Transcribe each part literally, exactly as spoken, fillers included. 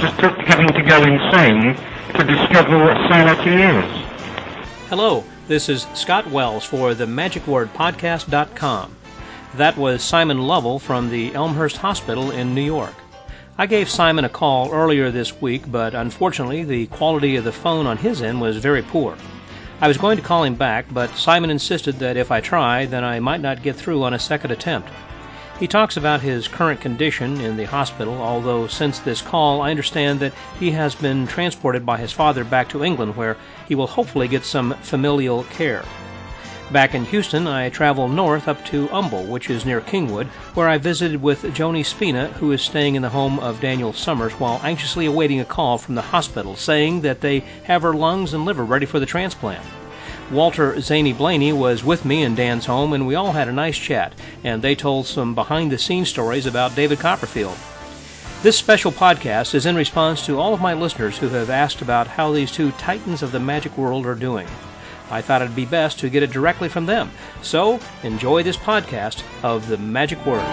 is just having to go insane to discover what sanity is. Hello, this is Scott Wells for the magic word podcast dot com. That was Simon Lovell from the Elmhurst Hospital in New York. I gave Simon a call earlier this week, but unfortunately the quality of the phone on his end was very poor. I was going to call him back, but Simon insisted that if I tried, then I might not get through on a second attempt. He talks about his current condition in the hospital, although since this call I understand that he has been transported by his father back to England, where he will hopefully get some familial care. Back in Houston, I traveled north up to Humble, which is near Kingwood, where I visited with Joni Spina, who is staying in the home of Daniel Summers while anxiously awaiting a call from the hospital saying that they have her lungs and liver ready for the transplant. Walter Zaney Blaney was with me in Dan's home, and we all had a nice chat, and they told some behind-the-scenes stories about David Copperfield. This special podcast is in response to all of my listeners who have asked about how these two titans of the magic world are doing. I thought it'd be best to get it directly from them. So, enjoy this podcast of the Magic Word.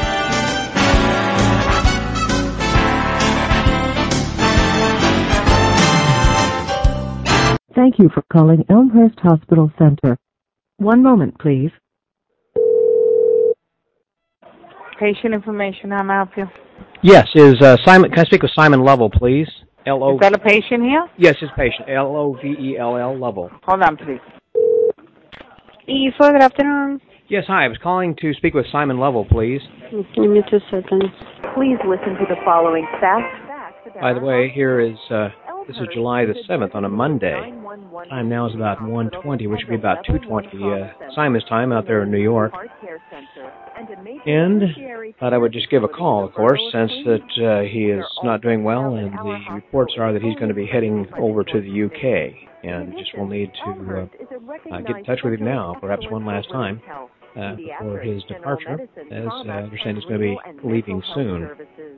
Thank you for calling Elmhurst Hospital Center. One moment, please. Patient information, how may I help you? Yes, is uh, Simon? Can I speak with Simon Lovell, please? L O. Is that a patient here? Yes, it's patient. L O V E L L, Lovell. Hold on, please. E four, good afternoon. Yes, hi. I was calling to speak with Simon Lovell, please. Give me two seconds. Please listen to the following facts. By the way, here is, uh, this is July the seventh on a Monday. Time now is about one twenty, which would be about two twenty uh, Simon's time out there in New York. And thought I would just give a call, of course, since that uh, he is not doing well, and the reports are that he's going to be heading over to the U K, and just will need to uh, uh, get in touch with him now, perhaps one last time, uh, before his departure, as uh, I understand he's going to be leaving soon.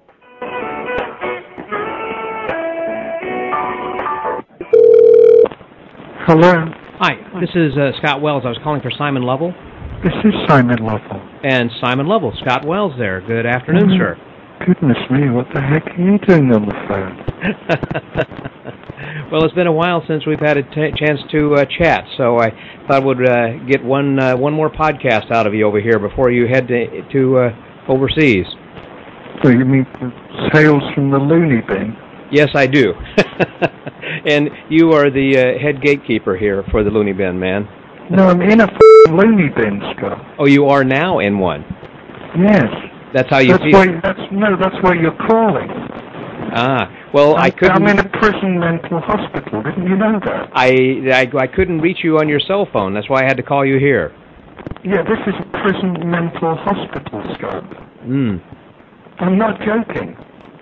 Hello? Hi, this is uh, Scott Wells. I was calling for Simon Lovell. This is Simon Lovell. And Simon Lovell, Scott Wells there. Good afternoon, Mm-hmm. sir. Goodness me, what the heck are you doing on the phone? Well, it's been a while since we've had a t- chance to uh, chat, so I thought we'd uh, get one uh, one more podcast out of you over here before you head to, to uh, overseas. So you mean Tales from the Looney Bin? Yes, I do. And you are the uh, head gatekeeper here for the Looney Bin, man. No, I'm in a f***ing loony bin, Scott. Oh, you are now in one? Yes. That's how you that's feel? Why, that's, no, that's why you're calling. Ah, well, I'm, I couldn't... I'm in a prison mental hospital. Didn't you know that? I, I, I couldn't reach you on your cell phone. That's why I had to call you here. Yeah, this is a prison mental hospital, Scott. Hmm. I'm not joking.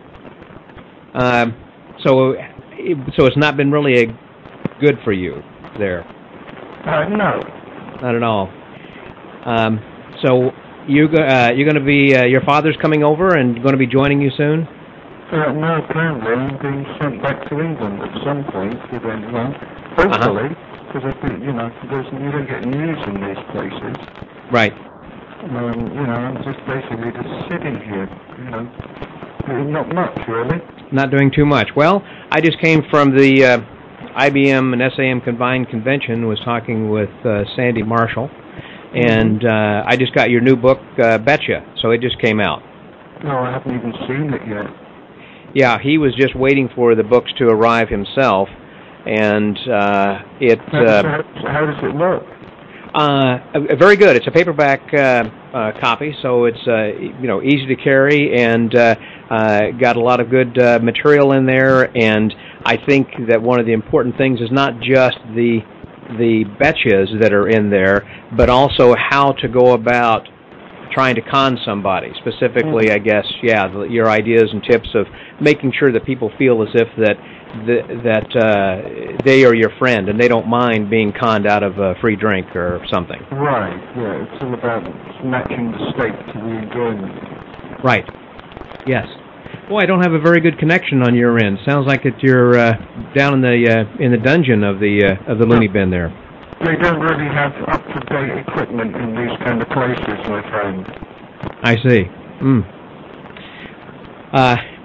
Um, so, so it's not been really a good for you there? Uh, no. Not at all. Um, so you go, uh, you're going to be uh, your father's coming over and going to be joining you soon? Uh, no, apparently I'm being sent back to England at some point with anyone. Hopefully, because uh-huh. you know, there's, you don't get news in these places. Right. Um, you know, I'm just basically just sitting here. You know, not much really. Not doing too much. Well, I just came from the uh, I B M and S A M combined convention. Was talking with uh, Sandy Marshall, and uh, I just got your new book, uh, Betcha. So it just came out. No, I haven't even seen it yet. Yeah, he was just waiting for the books to arrive himself, and uh, it. How does, uh, how, how does it look? Uh, very good. It's a paperback uh, uh, copy, so it's uh, you know easy to carry and uh, uh, got a lot of good uh, material in there. And I think that one of the important things is not just the the betches that are in there, but also how to go about trying to con somebody. Specifically, I guess, yeah, the, your ideas and tips of making sure that people feel as if that the, that uh, they are your friend and they don't mind being conned out of a free drink or something. Right, yeah, it's all about matching the stake to the enjoyment. Right, yes. Boy, I don't have a very good connection on your end. Sounds like that you're uh, down in the uh, in the dungeon of the uh, of the loony bin there. They don't really have up-to-date equipment in these kind of places, my friend. I see. Mm. Uh,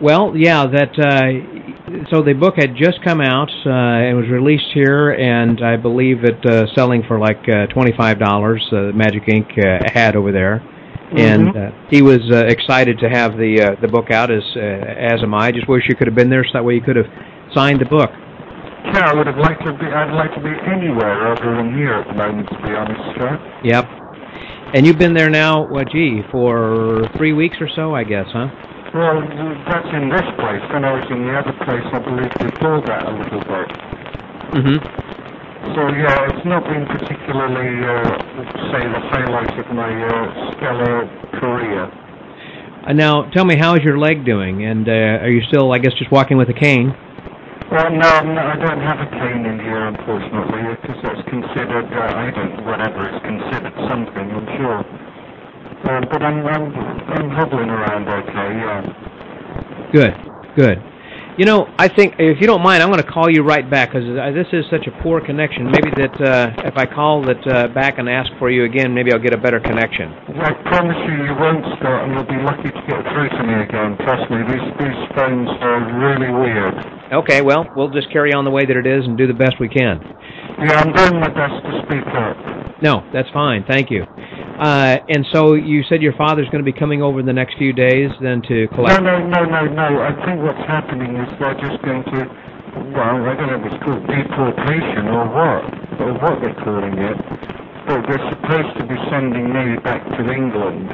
Well, yeah, that. Uh, so the book had just come out. Uh, it was released here, and I believe it uh, selling for like uh, twenty-five dollars. Uh, Magic Ink uh, had over there, mm-hmm. and uh, he was uh, excited to have the uh, the book out. As uh, as am I. Just wish you could have been there, so that way you could have signed the book. Yeah, I would have liked to be. I'd like to be anywhere other than here at the moment, to be honest, sir. Yep. And you've been there now, what, gee, for three weeks or so, I guess, huh? Well, that's in this place. When I was in the other place, I believe before that a little bit. Mm-hmm. So, yeah, it's not been particularly, uh, say, the highlight of my uh, stellar career. Uh, now, tell me, how is your leg doing? And uh, are you still, I guess, just walking with a cane? Well, no, no, I don't have a cane in here, unfortunately, because that's considered, uh, I don't, whatever is considered something, I'm sure. Um, but I'm, I'm, I'm hobbling around okay, yeah. Good, good. You know, I think, if you don't mind, I'm going to call you right back, because this is such a poor connection. Maybe that uh, if I call that uh, back and ask for you again, maybe I'll get a better connection. I promise you, you won't, Scott, and you'll be lucky to get through to me again. Trust me, these, these phones are really weird. Okay, well, we'll just carry on the way that it is and do the best we can. Yeah, I'm doing my best to speak up. No, that's fine. Thank you. Uh, and so you said your father's going to be coming over in the next few days then to collect... No, no, no, no, no. I think what's happening is they're just going to, well, I don't know if it's called deportation or what, or what they're calling it, but they're supposed to be sending me back to England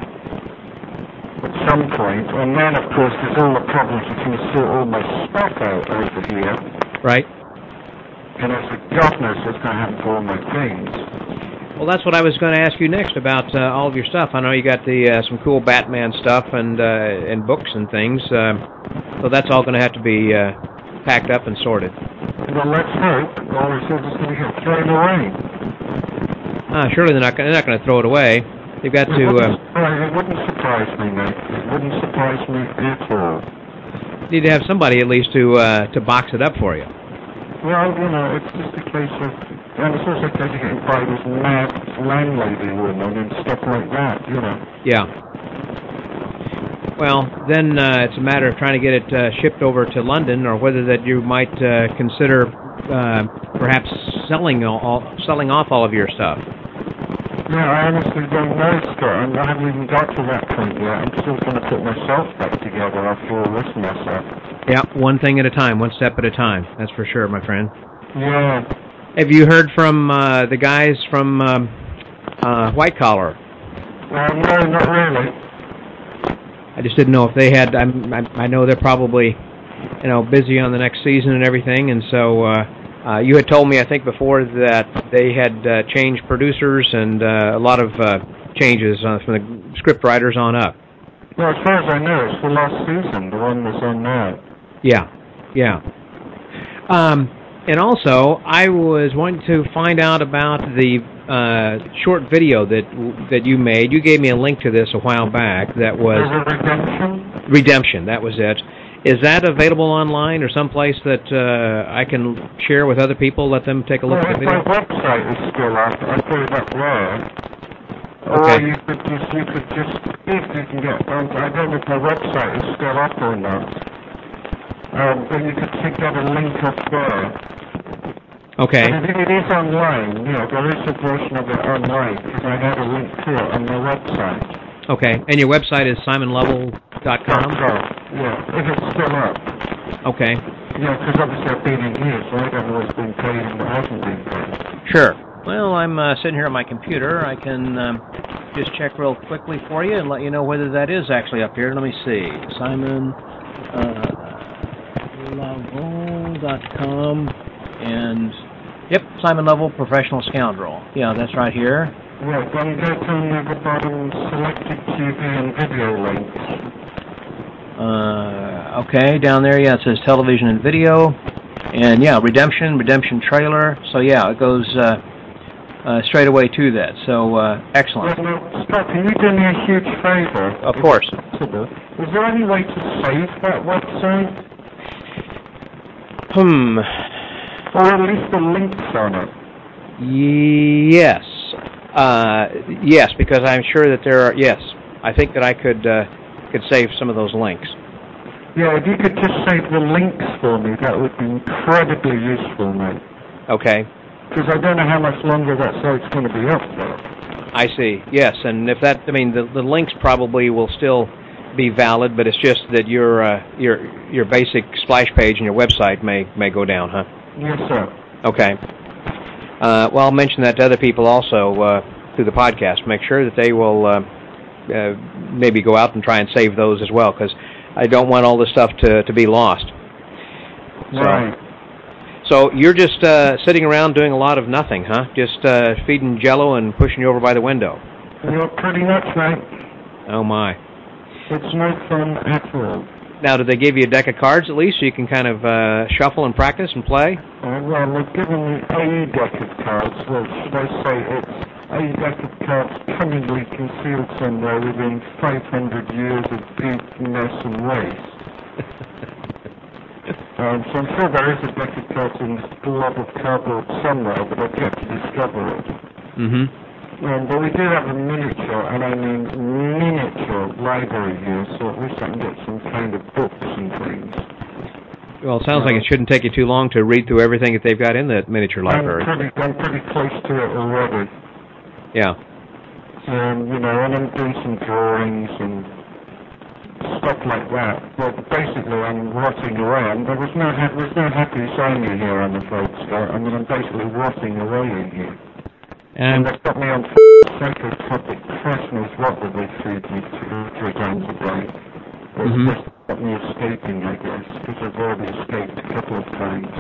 at some point, and then, of course, there's all the problems of trying to sort all my stuff out over here. Right. And as God knows what's going to happen to all my things. Well, that's what I was going to ask you next about uh, all of your stuff. I know you got the uh, some cool Batman stuff and uh, and books and things, uh, so that's all going to have to be uh, packed up and sorted. Well, let's hope, or it's all just going to get thrown away. Uh, surely they're not, they're not going to throw it away. They've got it to... Wouldn't, uh, it wouldn't surprise me, mate. It wouldn't surprise me at all. Need to have somebody at least to uh, to box it up for you. Well, you know, it's just a case of... And it's also a case of getting by this mad landlady woman and stuff like that, you know. Yeah. Well, then uh, it's a matter of trying to get it uh, shipped over to London, or whether that you might uh, consider uh, perhaps selling all, selling off all of your stuff. Yeah, I honestly don't know, Scott. I haven't even got to that point yet. I'm still trying to put myself back together after all this mess up. Yeah, one thing at a time, one step at a time. That's for sure, my friend. Yeah. Have you heard from uh, the guys from um, uh, White Collar? Uh, no, not really. I just didn't know if they had. I'm, I, I know they're probably, you know, busy on the next season and everything, and so uh, uh, you had told me, I think, before that they had uh, changed producers and uh, a lot of uh, changes uh, from the script writers on up. Well, as far as I know, it's the last season, the one that's on now. Yeah, yeah. Um, and also, I was wanting to find out about the uh, short video that that you made. You gave me a link to this a while back. That was Redemption. Redemption. That was it. Is that available online or someplace that uh, I can share with other people? Let them take a look well, at the video. My website is still up. I put it up there. Okay. Or you could just, you could just, if you can get, um, I don't know if my website is still up or not. Um, but you could take out a link up there. Okay. But if it is online, you know, there is a version of it online, because I have a link to it on my website. Okay. And your website is simon lovell dot com? Yeah, if it's still up. Okay. Yeah, because obviously I've been in here, so I don't know what's been paid and what hasn't been paid. Sure. Well, I'm uh, sitting here on my computer. I can um, just check real quickly for you and let you know whether that is actually up here. Let me see. Simon Lovell dot com and, yep, Simon Lovell, Professional Scoundrel. Yeah, that's right here. Yeah, then go to the bottom, selected T V and video links. Uh, okay, down there, yeah, it says television and video. And, yeah, Redemption, Redemption trailer. So, yeah, it goes... Uh, Uh, straight away to that. So, uh, excellent. Well, now, Scott, can you do me a huge favor? Of course. Is there any way to save that website? Hmm. Or at least the links on it? Yes. Uh, yes, because I'm sure that there are, yes. I think that I could, uh, could save some of those links. Yeah, if you could just save the links for me, that would be incredibly useful, mate. Okay. Because I don't know how much longer that site's going to be up for. I see. Yes, and if that, I mean, the the links probably will still be valid, but it's just that your uh, your your basic splash page and your website may may go down, huh? Yes, sir. Okay. Uh, well, I'll mention that to other people also uh, through the podcast. Make sure that they will uh, uh, maybe go out and try and save those as well, because I don't want all this stuff to to be lost. So, right. So you're just uh, sitting around doing a lot of nothing, huh? Just uh, feeding Jello and pushing you over by the window. You're pretty much right. Oh my! It's no fun at all. Now, did they give you a deck of cards at least, so you can kind of uh, shuffle and practice and play? Uh, well, they've given me a deck of cards, which they say it's a deck of cards cunningly concealed somewhere within five hundred years of deep mess and waste. Um, so I'm sure there is a deck of cards in this blob of cardboard somewhere, but I've yet to discover it. Mm-hmm. Um, but we do have a miniature, and I mean miniature library here, so at least I can get some kind of books and things. Well, it sounds uh, like it shouldn't take you too long to read through everything that they've got in that miniature library. I'm pretty, I'm pretty close to it already. Yeah. Um, you know, and I'm doing some drawings and stuff like that. Well, basically, I'm rotting away. And there was no, ha- there's no happy signing here, I'm afraid, Scott. I mean, I'm basically rotting away in here. And, and they've got me on psychotropic. Christ knows what that they feed me two, three times a day. It's mm-hmm. just got me escaping, I guess, because I've already escaped a couple of times.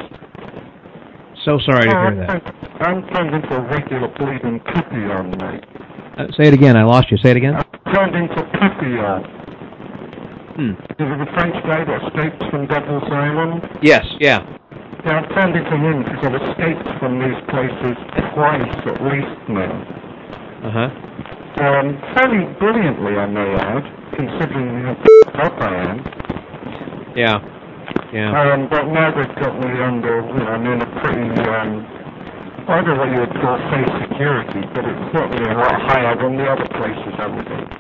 So sorry to oh, hear I'm that. Turned, I'm turned into a regular bleeding Papillon, mate. Uh, say it again. I lost you. Say it again. I've turned into Papillon. Hmm. Is it the French guy that escaped from Devil's Island? Yes, yeah. Yeah, I've turned into him because I've escaped from these places twice at least now. Uh-huh. Um, fairly brilliantly, I may add, considering how f***ed up I am. Yeah, yeah. Um, but now they've got me under, you know, I'm in a pretty, um, I don't know what you would call safe security, but it's certainly a lot higher than the other places I was in.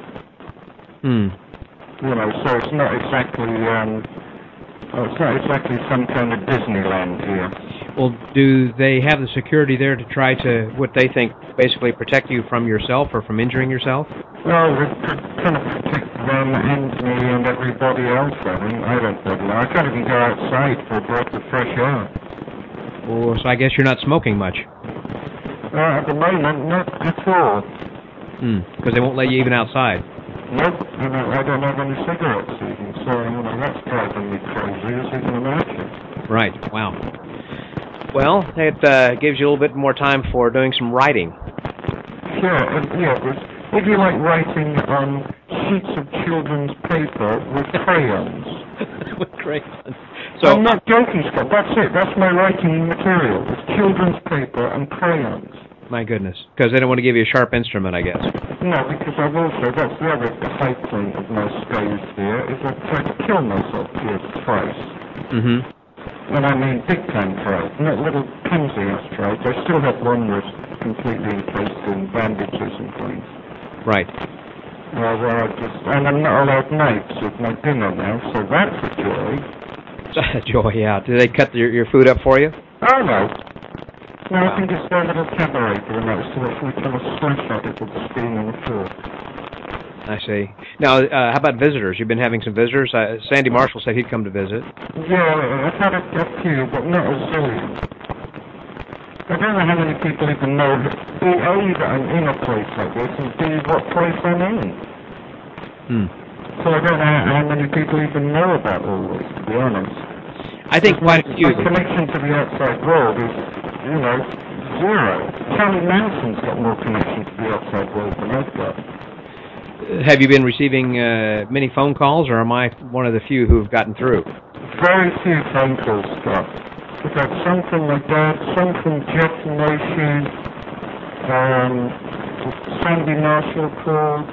Hmm. You know, so it's not exactly, um, oh, it's not exactly some kind of Disneyland here. Well, do they have the security there to try to, what they think, basically protect you from yourself or from injuring yourself? Well, they're trying to protect them and me and everybody else, I mean. I don't bloody know. I can't even go outside for a breath of fresh air. Well, so I guess you're not smoking much. Uh, at the moment, not at all. Hmm, because they won't let you even outside. Nope, I don't, I don't have any cigarettes even, so, you know, that's driving me crazy, as you can imagine. Right, wow. Well, it uh, gives you a little bit more time for doing some writing. Sure, and, yeah, but if you like writing on sheets of children's paper with crayons. With crayons. So, I'm not joking, Scott, that's it, that's my writing material. It's children's paper and crayons. My goodness, because they don't want to give you a sharp instrument, I guess. No, because I've also, that's the other high point of my stays here, is I've tried to kill myself here twice. Mm-hmm. And I mean big time tries, not little pansy-ass tries. I still have one wrist completely encased in bandages and things. Right. Well, where I just, and I'm not allowed knives with my dinner now, so that's a joy. Joy, yeah. Do they cut your, your food up for you? Oh, no. No, Wow. I think it's their little cabaret for the night, so if we kind of slash at it with the spoon and the fork. I see. Now, uh, how about visitors? You've been having some visitors? Uh, Sandy Marshall said he'd come to visit. Yeah, I've had a, a few, but not a zillion. I don't know how many people even know that A, that I'm in a place like this, and B, what place I'm in. Hmm. So I don't know how many people even know about all this, to be honest. I think quite a few. My connection to the outside world is, you know, zero. Charlie Manson's got more connection to the outside world than I've got. Have you been receiving uh, many phone calls, or am I one of the few who have gotten through? Very few phone calls, Scott. We've had some from my dad, some from Jeff Motion, um, Sandy Marshall called.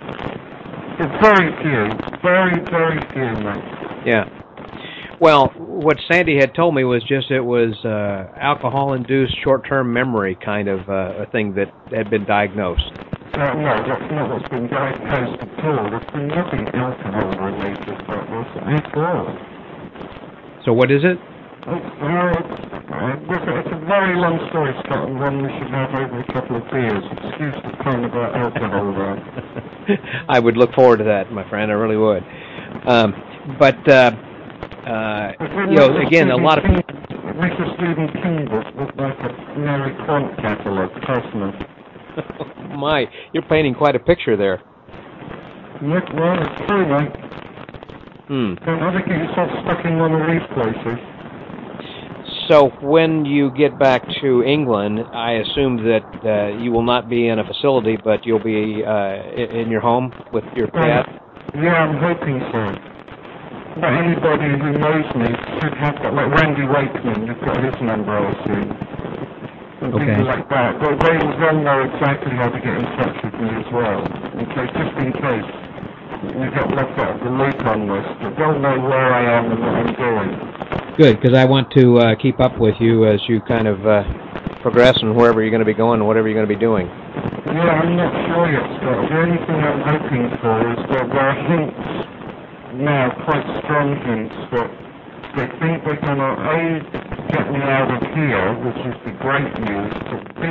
Very few. Very, very few, mate. Yeah. Well, what Sandy had told me was just it was uh, alcohol-induced short-term memory kind of uh, a thing that had been diagnosed. Uh, no, that's not what's been diagnosed at all. There's been nothing alcohol-related about this at all. So what is it? It's, uh, it's, uh, it's, a, it's a very long story, Scott, and one we should have over a couple of beers. Excuse the pun about alcohol there. I would look forward to that, my friend. I really would. Um, but, uh, uh, you know, again, a lot of people... Mister Stephen King was like a Mary Quant catalogue, personally. My, you're painting quite a picture there. Look, well, it's true, mate. Hmm. Don't ever get yourself stuck in one of these places. So when you get back to England, I assume that uh, you will not be in a facility, but you'll be uh, in your home with your cat? Um, yeah, I'm hoping so. But anybody who knows me should have that, like Randy Wakeman, you've got his number, I assume. And Okay. people like that. But they will know exactly how to get in touch with me as well. In case, just in case you get left out of the loop on this. But they'll know where I am and what I'm doing. Good, because I want to uh, keep up with you as you kind of uh, progress and wherever you're going to be going and whatever you're going to be doing. Yeah, I'm not sure yet, Scott. The only thing I'm hoping for is that there are hints now, quite strong hints, that they think they're going to, A, get me out of here, which is the great news, but B,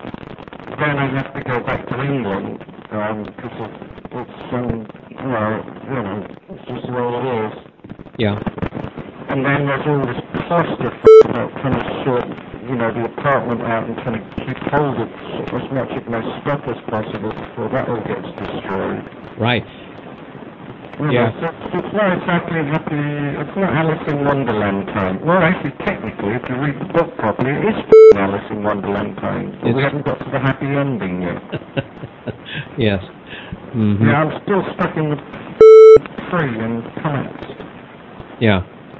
then I have to go back to England, um, because of, it's, um, you know, you know, it's just the way it is. Yeah. And then there's all this cluster about trying to sort, you know, the apartment out and trying to keep hold of as much of my stuff as possible before that all gets destroyed. Right. You Yeah. know, so it's not exactly happy, it's not Alice in Wonderland time. Well, actually, technically, if you read the book properly, it is Alice in Wonderland time. But It's... we haven't got to the happy ending yet. Yes. Mm-hmm. Yeah, I'm still stuck in the tree and comments. Yeah.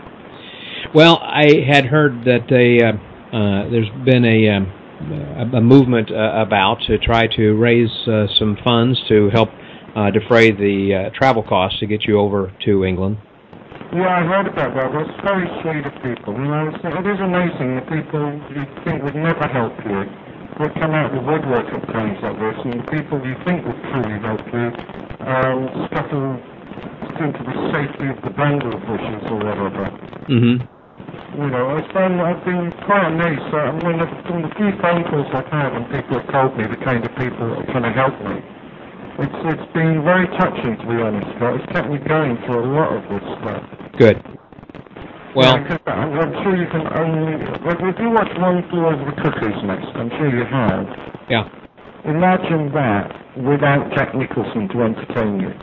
Well, I had heard that a, uh, uh, there's been a, um, a, a movement uh, about to try to raise uh, some funds to help uh, defray the uh, travel costs to get you over to England. Yeah, I heard about that. That's very sweet of people. You know, it's, it is amazing the people you think would never help you would come out of the woodwork at times like this, and the people you think would truly help you um, scuttle into the safety of the bramble bushes or whatever. Mm-hmm. You know, I've been, I've been quite amazed. Uh, I mean, from the few phone calls I've had and people have told me the kind of people that are trying to help me, it's it's been very touching, to be honest, Scott. It's kept me going through a lot of this stuff. Good. Well, yeah, I'm, I'm sure you can only... Like, if you watch One Flew Over the Cuckoo's Nest, I'm sure you have. Yeah. Imagine that without Jack Nicholson to entertain you.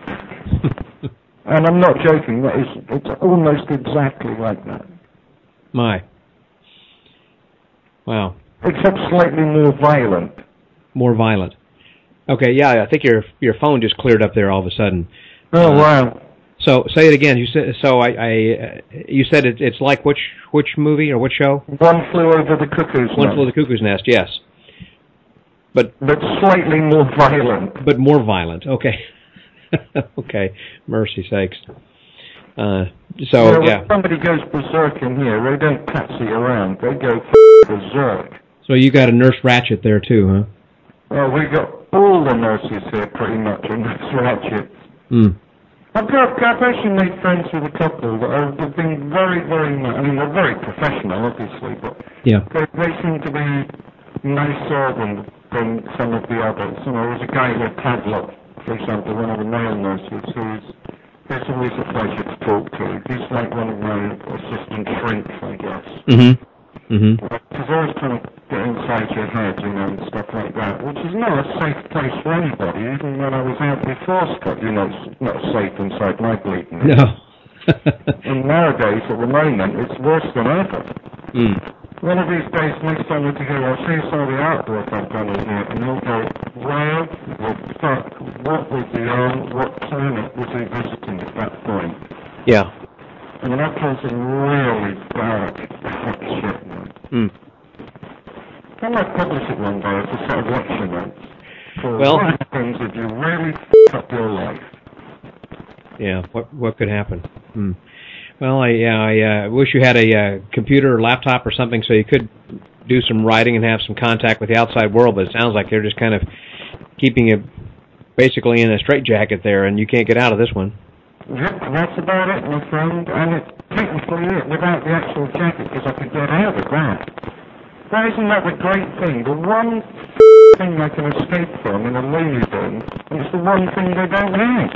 And I'm not joking. That is, it's almost exactly like that. My. Wow. Except slightly more violent. More violent. Okay, yeah, I think your your phone just cleared up there all of a sudden. Oh, uh, wow. So say it again. You said so. I, I uh, you said it, it's like which which movie or which show? One Flew Over the Cuckoo's Nest. One Flew Over the Cuckoo's Nest. Yes. But but slightly more violent. But more violent. Okay. Okay. Mercy sakes. Uh, so you know, yeah. When somebody goes berserk in here, they don't patsy around. They go berserk. So you got a Nurse Ratched there too, huh? Well, we got all the nurses here pretty much in Nurse Ratched. Hmm. I've, got, I've actually made friends with a couple that have been very, very, I mean, they're very professional, obviously, but yeah. they, they seem to be nicer than, than some of the others. You know, there's a guy named Pavlov, for example, one of the male nurses, who's, who's always a pleasure to talk to. He's like one of my assistant shrinks, I guess. Mm-hmm. Mm-hmm. He's always trying to get inside your head, you know, and stuff like that, which is not a safe place for anybody. Even when I was out before, Scott, you know, it's not safe inside my bleeding. No. And nowadays, at the moment, it's worse than ever. Mm. One of these days, next time we're together, I'll show you some of the artwork I've done in here, and you'll go, where the fuck, what was he on, what planet was he visiting at that point? Yeah. I mean, I've done some really dark, dark shit, man. Mm. I might publish it one day as a set of lecture notes. For Well, what happens if you really f*** up your life? Yeah, what what could happen? Hmm. Well, I yeah, I uh, wish you had a uh, computer or laptop or something so you could do some writing and have some contact with the outside world, but it sounds like they're just kind of keeping you basically in a straitjacket there, and you can't get out of this one. Yep, that's about it, my friend. And it technically it without the actual jacket, because I could get out of that. But isn't that the great thing? The one thing I can escape from in a loony bin is the one thing they don't have.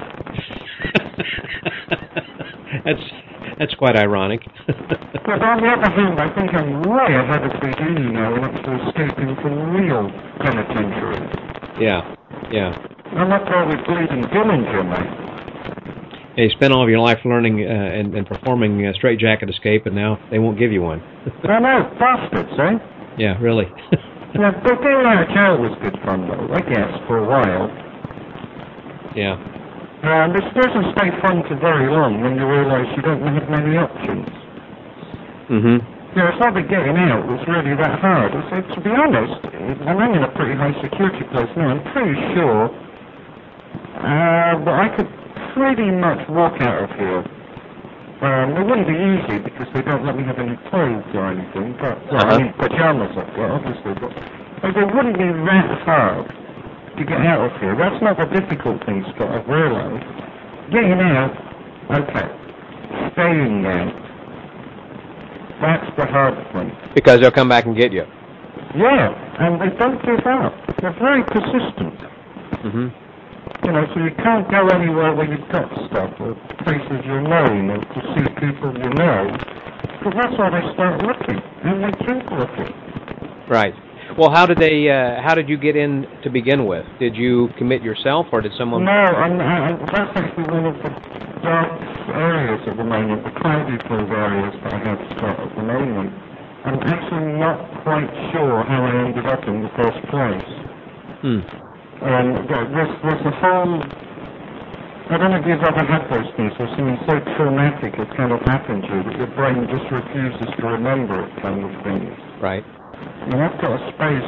that's that's quite ironic. But on the other hand, I think I'm way ahead of Houdini now in actually escaping from real penitentiaries. Yeah, yeah. I'm up there with Bleeding Dillinger, mate. Yeah, you spent all of your life learning uh, and, and performing uh, straitjacket escape, and now they won't give you one. I know, bastards, eh? Yeah, really. Yeah, but getting out of jail was good fun, though, I guess, for a while. Yeah. Um, it doesn't stay fun for very long when you realise you don't have many options. Mm-hmm. Yeah, it's not that getting out was really that hard. So, to be honest, I'm in a pretty high security place now. I'm pretty sure uh, that I could pretty much walk out of here. Um, it wouldn't be easy because they don't let me have any clothes or anything, but, well, uh-huh. I mean, pajamas I've got, obviously, but, but it wouldn't be that hard to get out of here. That's not the difficult thing, Scott, I've realised. Getting out, okay. Staying out, that's the hard thing. Because they'll come back and get you. Yeah, and they don't give up. They're very persistent. Mm-hmm. You know, so you can't go anywhere where you've got stuff, or places you know, or to see people you know, because that's why they start looking, and they keep looking. Right. Well, how did they? Uh, how did you get in to begin with? Did you commit yourself, or did someone? No, I'm, I, that's actually one of the dark areas at the moment, the cloudy filled areas that I have got at the moment. I'm actually not quite sure how I ended up in the first place. Hmm. Um, there's, there's a whole, I don't know if you've ever had those things where something so traumatic has kind of happened to you that your brain just refuses to remember it kind of things. Right. And I've got a space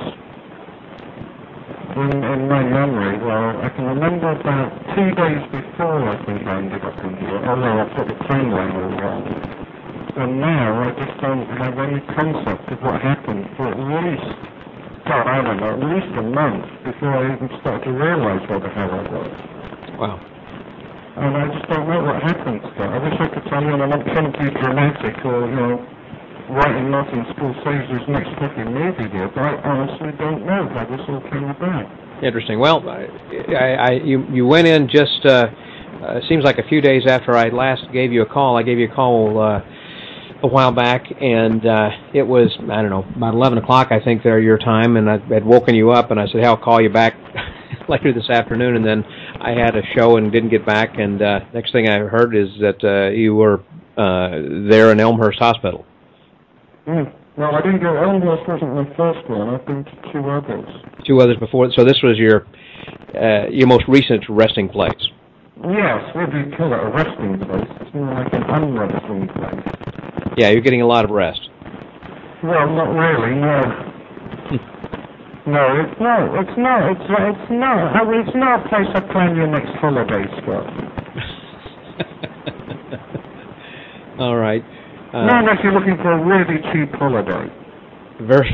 in, in my memory where I can remember about two days before I think I ended up in here, although I've got the timeline all wrong. And now I just don't have any concept of what happened for at least, God, I don't know, at least a month before I even started to realise where the hell I was. Wow. And I just don't know what happened, Scott. I wish I could tell you, and I'm not trying to be dramatic or, you know, writing Martin Scorsese's next fucking movie here, but I honestly don't know how this all came about. Interesting. Well, I, I, you, you went in just, uh, uh, seems like a few days after I last gave you a call. I gave you a call, uh, a while back, and uh, it was, I don't know, about eleven o'clock, I think, there, your time, and I had woken you up, and I said, hey, I'll call you back later this afternoon, and then I had a show and didn't get back, and uh, next thing I heard is that uh, you were uh, there in Elmhurst Hospital. Mm. Well, I didn't go, Elmhurst wasn't my first one, I've been to two others. Two others before, so this was your, uh, your most recent resting place? Yes, whether you call it a resting place, it's more like an unresting place. Yeah, you're getting a lot of rest. Well, not really, no. No, it's not, it's not, it's, it's not, I mean, it's not a place I plan your next holiday, Scott. All right. Uh, not unless you're looking for a really cheap holiday. Very.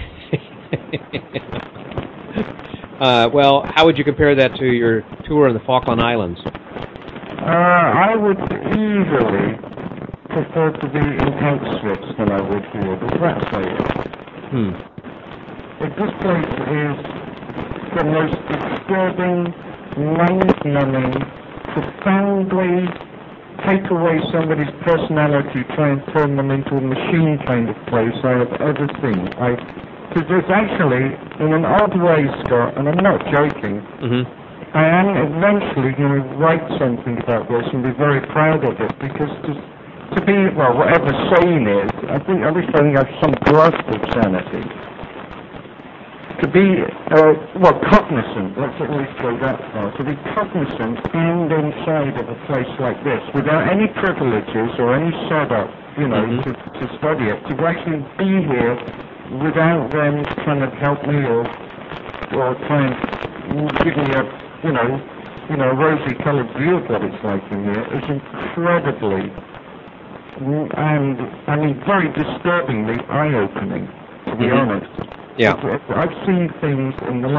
uh, well, how would you compare that to your tour in the Falkland Islands? Uh, I would easily prefer to be in Auschwitz than I would here. Does that say it? Hmm. If this place is the most disturbing, mind-numbing, profoundly take away somebody's personality, try and turn them into a machine kind of place I have ever seen. I, because there's actually, in an odd way, Scott, and I'm not joking, mm-hmm. I am eventually going to write something about this and be very proud of it, because to, to be, well, whatever sane is, I think at least I think I have some grasp of sanity. To be, uh, well, cognizant, let's at least go that far, to be cognizant and inside of a place like this, without any privileges or any setup, you know, mm-hmm. to, to study it, to actually be here without them trying to help me or, or try and give me a, you know, you know, rosy-coloured view of what it's like in here is incredibly, and, I mean, very disturbingly eye-opening, to be mm-hmm. honest. Yeah. I've seen things in the last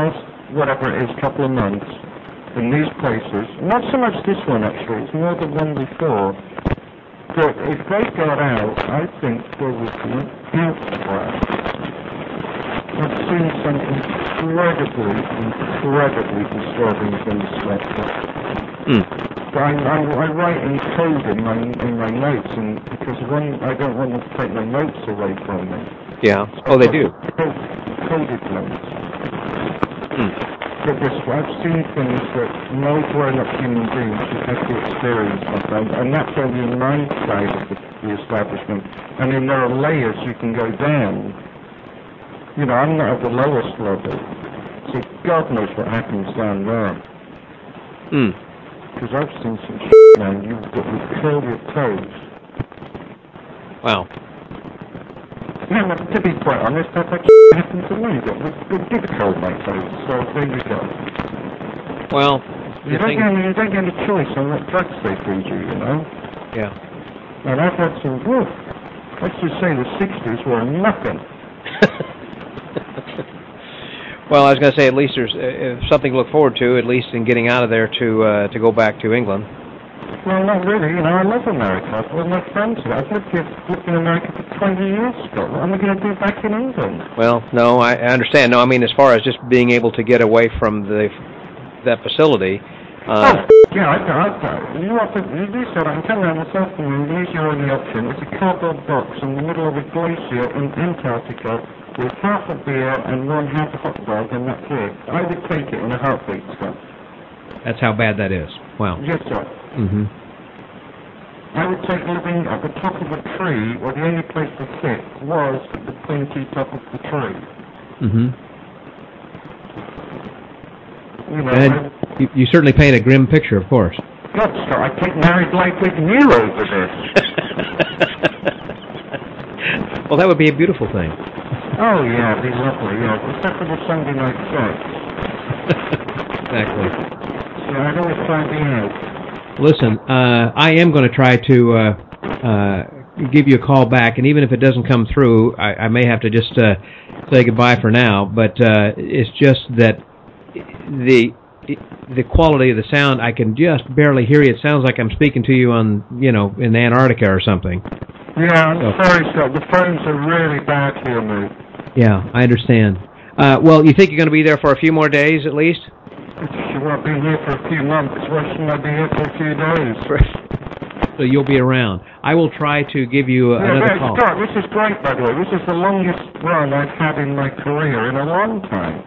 whatever it is, couple of months in these places, not so much this one actually, it's more the one before, but if they got out, I think there would be an outcry. I've seen some incredibly, incredibly disturbing things like that. Mm. I, I, I write in code in my, in my notes, and because one, I don't want them to take my notes away from me. Yeah. Oh, they do. Coded notes. Mm. But this, I've seen things that no grown-up human being should have to experience, my friend, and that's only in my side of the, the establishment. I mean, there are layers you can go down. You know, I'm not at the lowest level, so God knows what happens down there. Hmm. Because I've seen some shit, man, you've got to curl your toes. Wow. Yeah, but to be quite honest, that shit happened to me, but it did curl my toes, so there you go. Well, you don't, thing... get any, you don't get any choice on what drugs they feed you, you know? Yeah. And I've had some, woof, let's just say the sixties were nothing. Well, I was going to say, at least there's uh, something to look forward to, at least in getting out of there to uh, to go back to England. Well, not really. You know, I love America. I've got my friends here. I've lived here, lived in America for twenty years, Scott. What am I going to do back in England? Well, no, I, I understand. No, I mean, as far as just being able to get away from the that facility. Uh, oh, yeah, I, I, I, you have to, you said I can come around this afternoon, use your only option. It's a cardboard box in the middle of a glacier in Antarctica with half a beer and one half a hot dog, and that's it. I would take it in a heartbeat, Scott. That's how bad that is. Wow. Yes, sir. Mm-hmm. I would take living at the top of a tree, where the only place to sit was at the pointy top of the tree. Mm-hmm. You know, and you, you certainly paint a grim picture, of course. God, Scott, I take married life with you over this. Well, that would be a beautiful thing. Oh, yeah, it'd be lovely, yeah. Except for the Sunday night sex. Exactly. Yeah, I'd always try and be out. Listen, uh, I am going to try to uh, uh, give you a call back, and even if it doesn't come through, I, I may have to just uh, say goodbye for now, but uh, it's just that the the quality of the sound, I can just barely hear you. It sounds like I'm speaking to you on, you know, in Antarctica or something. Yeah, I'm so. sorry, Scott. The phones are really bad here, mate. Yeah, I understand. Uh, well, you think you're going to be there for a few more days at least? Well, I've been here for a few months. Why shouldn't I be here for a few days? So you'll be around. I will try to give you uh, yeah, another yeah, call. Scott, this is great, by the way. This is the longest run I've had in my career in a long time.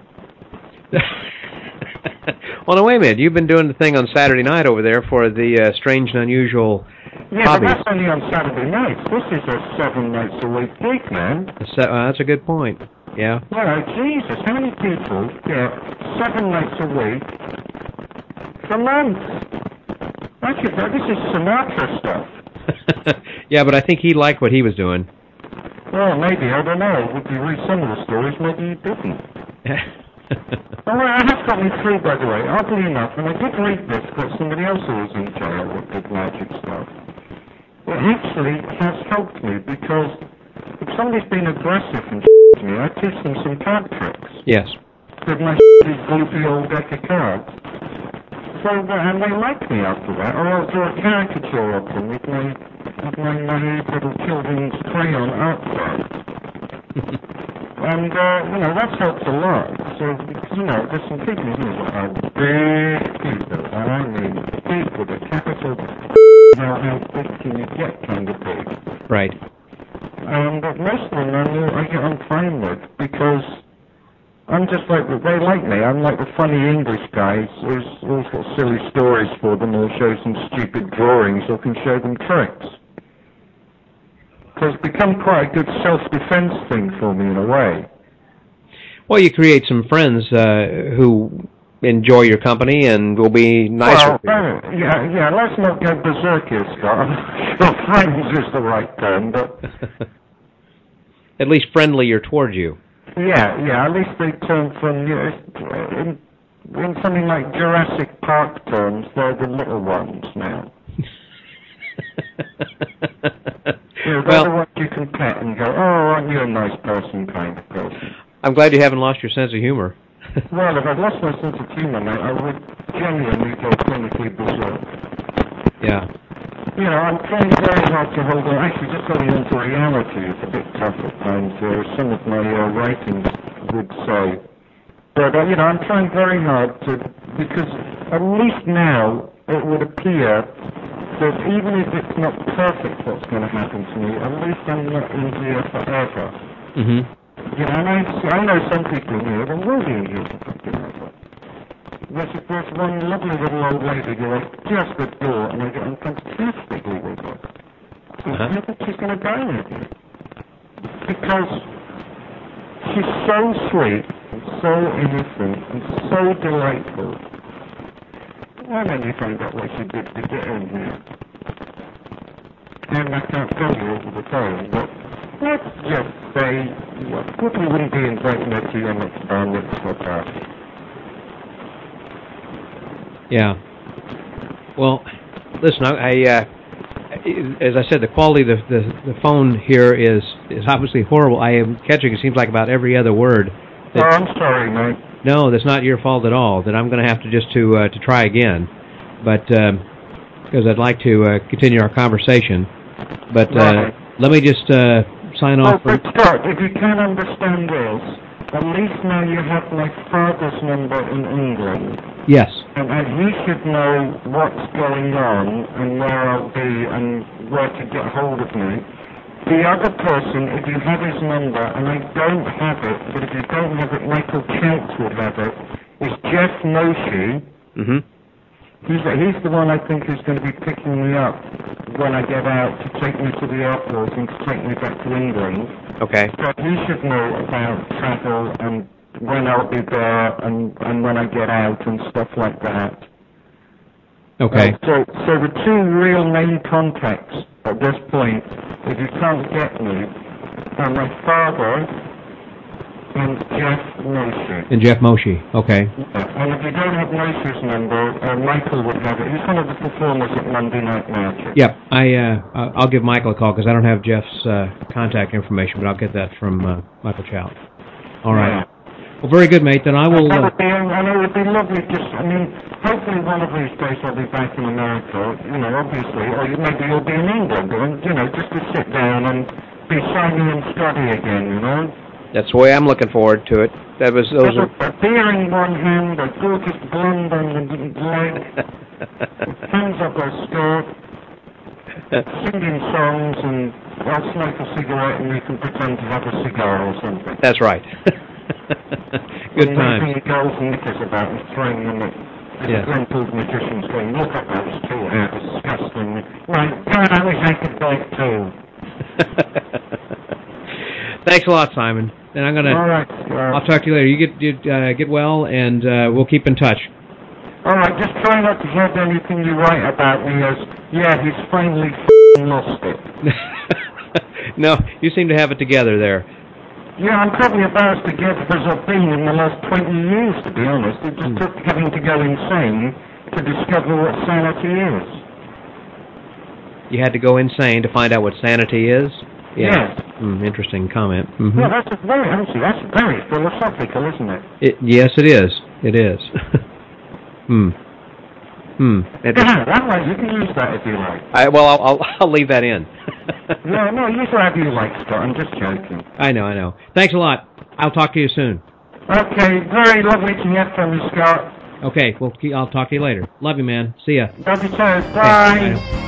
Well, now, wait a minute. You've been doing the thing on Saturday night over there for the uh, Strange and Unusual Yeah, Hobbies. but that's only on Saturday nights. This is a seven nights a week gig, man. Uh, that's a good point. Yeah. Well, Jesus, how many people get seven nights a week for months? Actually, this is Sinatra stuff. Yeah, but I think he liked what he was doing. Well, maybe, I don't know. If you read some of the stories, maybe he didn't. Well, I have got me through, by the way, oddly enough, and I did read this, but somebody else who was in jail that did magic stuff. It actually has helped me, because if somebody's been aggressive and to me, I teach them some card tricks. Yes. With my goofy old deck of cards. So, and they like me after that, or I'll draw a caricature of them with my, with my naive little children's crayon art cards. And, uh, you know, that's helped a lot. So, you know, there's some people who are big people, and I mean big with a capital how, how big can you get kind of big. Right. And uh, most of them I, knew, I get on fine with, because I'm just like, they like me. I'm like the funny English guy who's always got silly stories for them, or shows them stupid drawings, or can show them tricks. So it's become quite a good self-defense thing for me in a way. Well, you create some friends uh, who enjoy your company and will be nicer. Well, uh, yeah, yeah. Let's not go berserk here, Scott. I'm sure friends is the right term, but at least friendlier towards you. Yeah, yeah. At least they turn from, you know, in, in something like Jurassic Park terms, they're the little ones now. You know, they're well, the ones you can pet and go, oh, aren't you a nice person kind of person. I'm glad you haven't lost your sense of humor. Well, if I'd lost my sense of humour, mate, I would genuinely go clinically berserk. Yeah. You know, I'm trying very hard to hold on. Actually, just holding on to reality is a bit tough at times, uh, some of my uh, writings would say. But, uh, you know, I'm trying very hard to, because at least now it would appear that even if it's not perfect what's going to happen to me, at least I'm not in here forever. Mm-hmm. You know, and I, I know some people here that will be in here forever. There's, there's one lovely little old lady who I just adore, and I get on fantastically with her. Uh-huh. I think she's going to die with me. Because she's so sweet, and so innocent, and so delightful. And then you find out what she did to get in here. And I can't tell you over the phone, but let's just say, well, probably wouldn't be inviting her to your next bar mitzvah party. Yeah. Well, listen, I, I uh, as I said, the quality of the, the, the phone here is, is obviously horrible. I am catching, it seems like, about every other word. Oh, I'm sorry, mate. No, that's not your fault at all. That I'm going to have to just to uh, to try again, but because um, I'd like to uh, continue our conversation. But uh, right. Let me just uh, sign Oh, off. but Scott, if you can understand this, at least now you have my father's number in England. Yes. And, and he should know what's going on and where I'll be and where to get hold of me. The other person, if you have his number, and I don't have it, but if you don't have it, Michael Chance would have it, is Jeff Moshe. Mm-hmm. He's, he's the one I think is going to be picking me up when I get out to take me to the airport and to take me back to England. Okay. So he should know about travel and when I'll be there and, and when I get out and stuff like that. Okay. Uh, so, so the two real main contacts at this point, if you can't get me, are my father and Jeff Moshe. And Jeff Moshe, okay. Yeah. And if you don't have Moshe's number, uh, Michael would have it. He's one of the performers at Monday Night Magic. Yep, I, uh, I'll give Michael a call because I don't have Jeff's uh, contact information, but I'll get that from uh, Michael Chow. All right. Yeah. Well, very good, mate. Then I will... That uh, would be, and it would be lovely just, I mean, hopefully one of these days I'll be back in America, you know, obviously, or you, maybe you'll be in England, and, you know, just to sit down and be shiny and study again, you know? That's the way I'm looking forward to it. That was those are a beer in one hand, a gorgeous blonde on the leg, hands up her skirt, singing songs, and I'll smoke a cigarette and you can pretend to have a cigar or something. That's right. Good time. And girls and knickers about and throwing them at yeah. Glenpool magicians going, look at those two, how disgusting. Right, God, I wish I could bake too. Thanks a lot, Simon. And I'm gonna. All right. Uh, I'll talk to you later. You get you, uh, get well, and uh, we'll keep in touch. All right. Just try not to have anything you write about me as, yeah, he's finally f***ing lost it. No, you seem to have it together there. Yeah, I'm probably about as together as I've been in the last twenty years, to be honest. It just mm. took having to go insane to discover what sanity is. You had to go insane to find out what sanity is? Yeah. Yes. Mm, interesting comment. Mm-hmm. Yeah, that's a very, actually, that's very philosophical, isn't it? it yes, it is. It is. Hmm. Hmm. Yeah, that way, you can use that if you like. I, well, I'll, I'll, I'll leave that in. No, no, use whatever you like, Scott. I'm just joking. I know, I know. Thanks a lot. I'll talk to you soon. Okay, very lovely to hear from you, Scott. Okay, well, I'll talk to you later. Love you, man. See ya. Love you too. Bye. Okay, bye.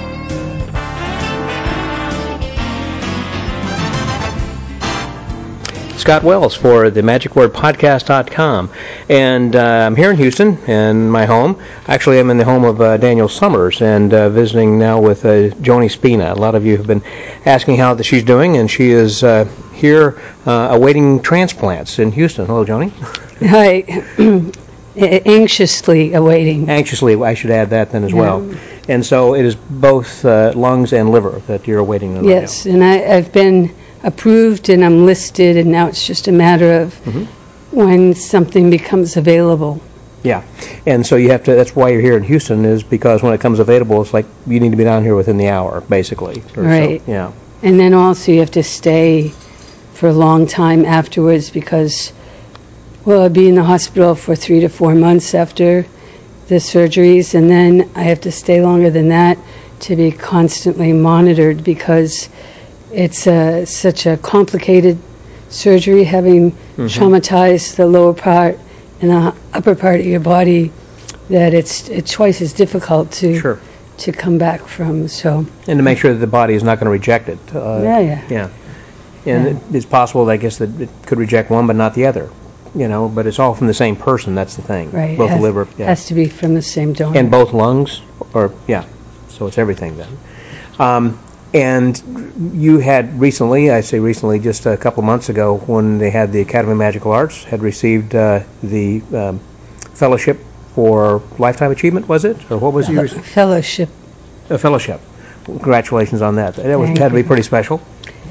Scott Wells for the magic word podcast dot com. And uh, I'm here in Houston, in my home. Actually, I'm in the home of uh, Daniel Summers, and uh, visiting now with uh, Joni Spina. A lot of you have been asking how the, she's doing, and she is uh, here uh, awaiting transplants in Houston. Hello, Joni. Hi. Anxiously awaiting. Anxiously, I should add that then as yeah. well. And so it is both uh, lungs and liver that you're awaiting right yes, now. and I, I've been approved and I'm listed, and now it's just a matter of mm-hmm. when something becomes available. Yeah, and so you have to, that's why you're here in Houston, is because when it comes available, it's like you need to be down here within the hour, basically. Right. So, yeah. And then also you have to stay for a long time afterwards because well, I'll be in the hospital for three to four months after the surgeries, and then I have to stay longer than that to be constantly monitored because it's uh, such a complicated surgery, having mm-hmm. traumatized the lower part and the upper part of your body, that it's, it's twice as difficult to sure. to come back from. So and to make sure that the body is not going to reject it. Uh, yeah, yeah, yeah. And yeah. It, it's possible, I guess, that it could reject one but not the other. You know, but it's all from the same person. That's the thing. Right. Both has, the liver. Yeah. Has to be from the same donor. And both lungs, or yeah. So it's everything then. Um, and you had recently, I say recently, just a couple months ago, when they had the Academy of Magical Arts, had received uh, the um, fellowship for lifetime achievement, was it, or what was Fel- it? Fellowship. A fellowship. Congratulations on that. That was, had to be pretty special.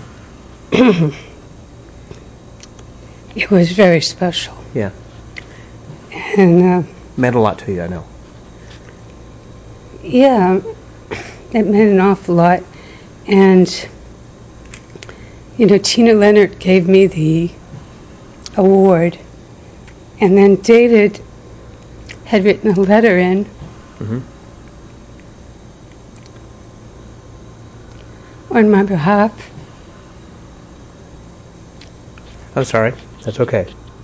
It was very special. Yeah. And uh, meant a lot to you, I know. Yeah, it meant an awful lot. And, you know, Tina Leonard gave me the award. And then David had written a letter in. Mm-hmm. On my behalf. I'm sorry. That's okay.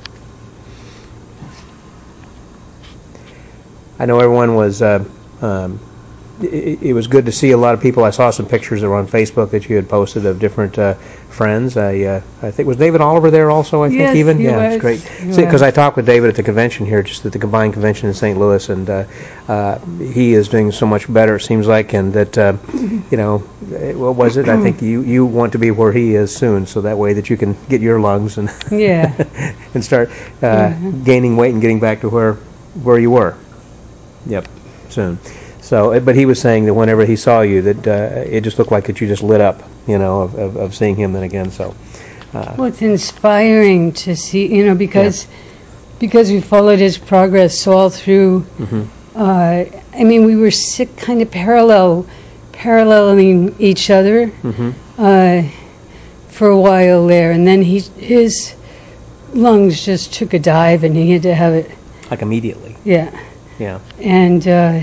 I know everyone was, uh, um, it, it was good to see a lot of people. I saw some pictures that were on Facebook that you had posted of different uh, friends. I uh, I think, was David Oliver there also, I think, yes, even? He yeah, was. It's great. See, because I talked with David at the convention here, just at the combined convention in Saint Louis, and uh, uh, he is doing so much better, it seems like, and that, uh, you know, what was it? I think you, you want to be where he is soon, so that way that you can get your lungs and yeah. and start uh, mm-hmm. gaining weight and getting back to where where you were. Yep, soon. So, but he was saying that whenever he saw you, that uh, it just looked like that you just lit up, you know, of, of, of seeing him then again. So, uh, well, it's inspiring to see, you know, because yeah. because we followed his progress all through. Mm-hmm. Uh, I mean, we were sick, kind of parallel, paralleling each other mm-hmm. uh, for a while there, and then he his lungs just took a dive, and he had to have it like immediately. Yeah. Yeah. And uh,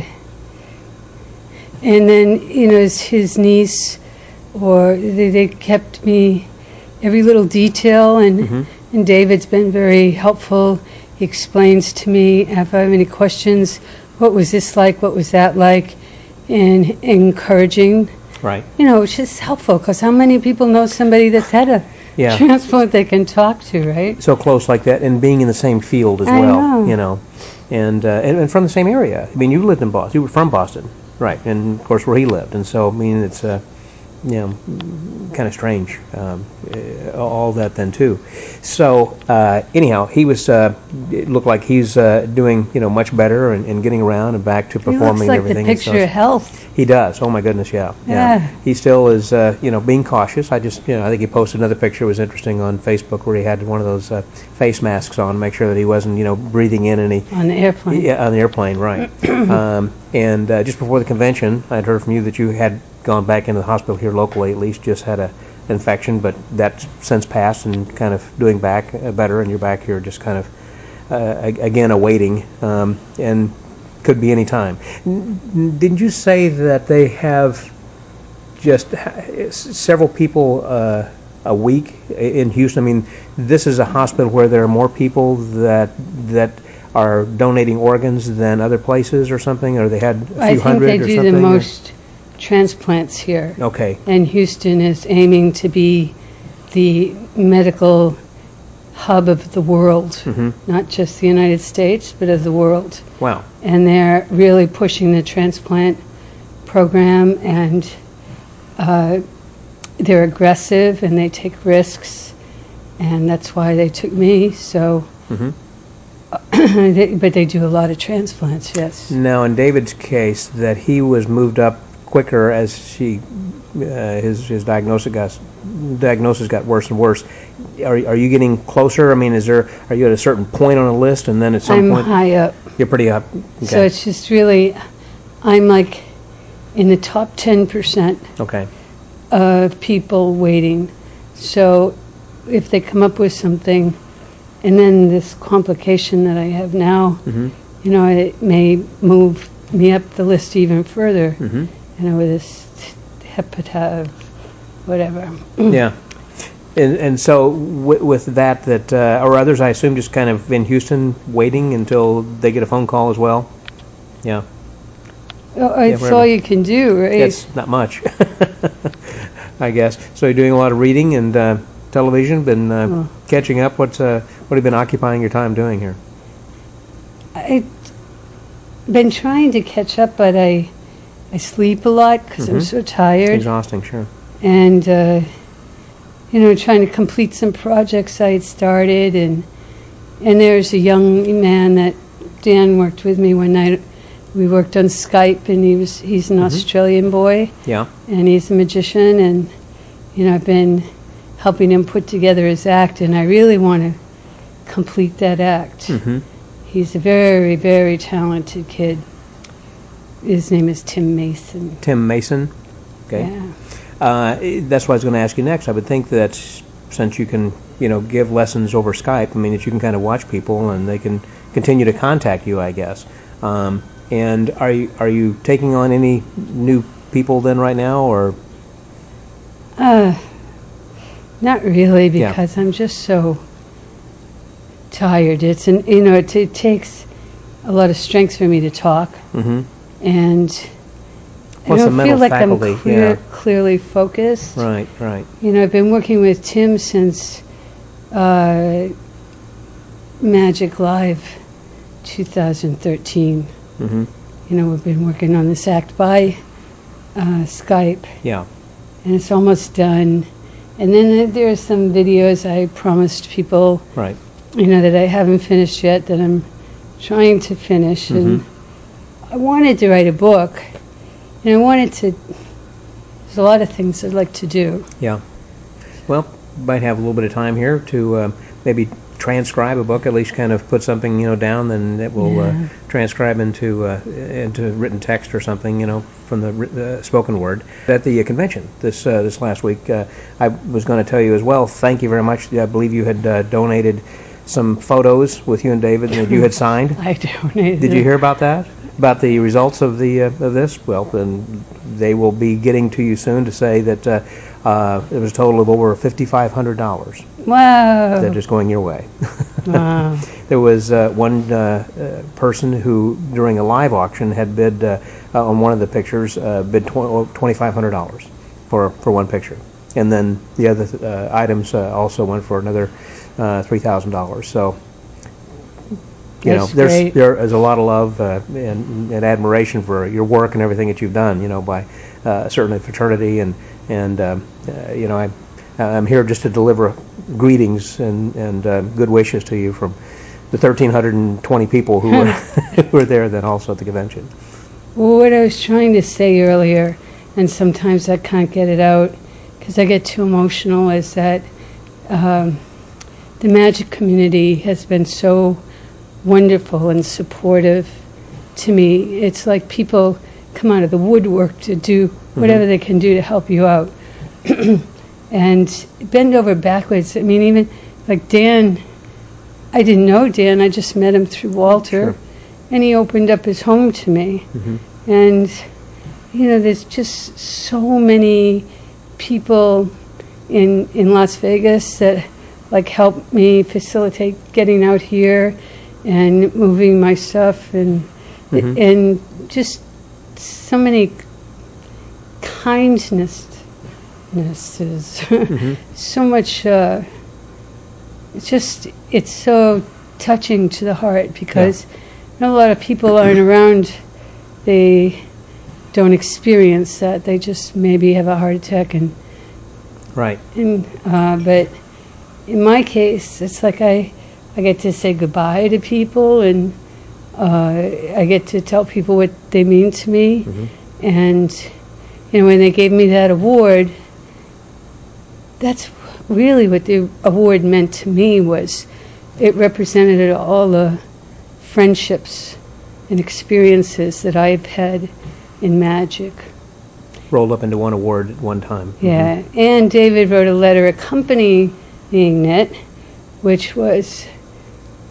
and then, you know, his, his niece, or they, they kept me every little detail, and mm-hmm. and David's been very helpful. He explains to me if I have any questions, what was this like, what was that like, and encouraging. Right. You know, it's just helpful, because how many people know somebody that's had a yeah. transplant they can talk to, right? So close like that, and being in the same field as I well, know. you know. And, uh, and and from the same area. I mean, you lived in Boston. You were from Boston, right? And of course, where he lived. And so, I mean, it's uh, you know, kind of strange. Um, uh, all that then too. So uh, anyhow, he was. Uh, it looked like he's uh, doing, you know, much better and, and getting around and back to performing he looks like and everything. The picture so of health. He does. Oh my goodness, yeah. Yeah. yeah. He still is, uh, you know, being cautious. I just, you know, I think he posted another picture. It was interesting on Facebook where he had one of those uh, face masks on, to make sure that he wasn't, you know, breathing in any on the airplane. Yeah, on the airplane, right. um, and uh, just before the convention, I'd heard from you that you had gone back into the hospital here locally, at least just had a infection, but that's since passed and kind of doing back uh, better, and you're back here just kind of uh, again awaiting, um, and could be any time. N- didn't you say that they have just ha- several people uh, a week in Houston? I mean, this is a hospital where there are more people that that are donating organs than other places, or something, or they had a few I think hundred they or do something? the most transplants here. Okay. And Houston is aiming to be the medical hub of the world, mm-hmm. not just the United States, but of the world. Wow. And they're really pushing the transplant program, and uh, they're aggressive and they take risks, and that's why they took me. So, mm-hmm. they, but they do a lot of transplants, yes. Now, in David's case, that he was moved up quicker as she, uh, his his diagnosis got diagnosis got worse and worse. Are are you getting closer? I mean, is there are you at a certain point on a list, and then at some I'm point high up. You're pretty up. Okay. So it's just really, I'm like in the top ten percent okay. of people waiting. So if they come up with something, and then this complication that I have now, Mm-hmm. you know, it may move me up the list even further. Mm-hmm. You know, with this hepatitis, whatever. Yeah. And and so w- with that, that uh, or others, I assume, just kind of in Houston waiting until they get a phone call as well? Yeah. Well, it's whatever. all you can do, right? It's not much, I guess. So you're doing a lot of reading and uh, television, been uh, Oh. catching up. What's uh, what have you been occupying your time doing here? I've been trying to catch up, but I I sleep a lot because I'm Mhm. so tired. Exhausting, sure. And uh, you know, trying to complete some projects I had started, and and there's a young man that Dan worked with me one night. We worked on Skype, and he was he's an Mhm. Australian boy, Yeah. and he's a magician, and you know, I've been helping him put together his act, and I really want to complete that act. Mm-hmm. He's a very, very talented kid. His name is Tim Mason. Tim Mason. Okay. Yeah. Uh, that's what I was going to ask you next. I would think that since you can, you know, give lessons over Skype, I mean, that you can kind of watch people and they can continue to contact you, I guess. Um, and are you are you taking on any new people then right now, or? Uh, not really, Yeah. because I'm just so tired. It's an you know it, it takes a lot of strength for me to talk, Mm-hmm. and Plus I the don't mental feel like faculty, I'm clear, yeah. clearly focused. Right, right. You know, I've been working with Tim since uh, Magic Live two thousand thirteen. Mm-hmm. You know, we've been working on this act by uh, Skype, Yeah. and it's almost done. And then there's some videos I promised people, Right. you know, that I haven't finished yet, that I'm trying to finish. And I wanted to write a book, and I wanted to, there's a lot of things I'd like to do. Yeah. Well, you might have a little bit of time here to uh, maybe transcribe a book, at least kind of put something, you know, down, then it will Yeah. uh, transcribe into uh, into written text or something, you know, from the writ- uh, spoken word. At the uh, convention this uh, this last week, uh, I was going to tell you as well, thank you very much. I believe you had uh, donated some photos with you and David that you had signed. I donated. Did you hear about that? About the results of the uh, of this? Well, then they will be getting to you soon to say that uh, uh, it was a total of over fifty-five hundred dollars Wow. that is going your way. Wow. There was uh, one uh, uh, person who, during a live auction, had bid uh, uh, on one of the pictures, uh, bid twenty-five hundred dollars for for one picture, and then the other uh, items uh, also went for another uh, three thousand dollars. So. You That's know, there's great. there is a lot of love uh, and, and admiration for your work and everything that you've done. You know, by uh, certainly fraternity and and um, uh, you know, I I'm here just to deliver greetings and and uh, good wishes to you from the one thousand three hundred twenty people who were who were there then also at the convention. Well, what I was trying to say earlier, and sometimes I can't get it out because I get too emotional, is that um, the magic community has been so wonderful and supportive to me. It's like people come out of the woodwork to do whatever Mhm. they can do to help you out. And bend over backwards. I mean, even like Dan, I didn't know Dan, I just met him through Walter, Sure. and he opened up his home to me. Mhm. And, you know, there's just so many people in in Las Vegas that like help me facilitate getting out here and moving my stuff, and Mhm. and just so many kindnesses, Mhm. so much. Uh, it's just it's so touching to the heart because you know, a lot of people aren't around. They don't experience that. They just maybe have a heart attack and Right. and uh, but in my case, it's like I I get to say goodbye to people, and uh, I get to tell people what they mean to me. Mhm. And you know, when they gave me that award, that's really what the award meant to me. Was it represented all the friendships and experiences that I've had in magic. Rolled up into one award at one time. Yeah, Mhm. and David wrote a letter accompanying it, which was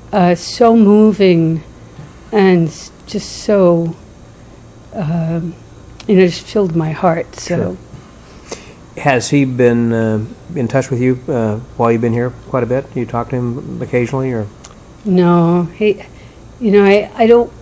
uh, so moving and s- just so, um, you know, just filled my heart. So. Sure. Has he been uh, in touch with you uh, while you've been here quite a bit? You talk to him occasionally, or? No, he, you know, I, I don't,